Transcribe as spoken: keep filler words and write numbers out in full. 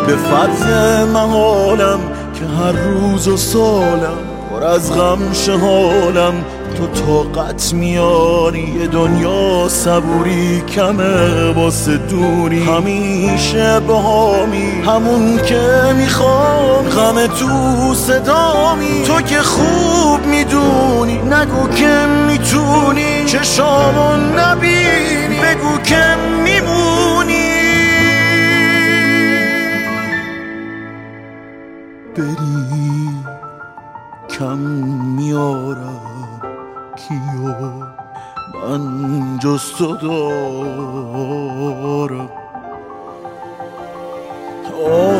به فرض محالم که هر روز و سالم پر از غم شه حالم، تو طاقت میاری یه دنیا صبوری کمه واسه دوری، همیشه بهامی همون که میخوام، غم تو صدامی تو که خوب میدونی، نگو که میتونی چشامو نبینی، بگو که میمونی. بری کم میارم کیو من جز تو دارم.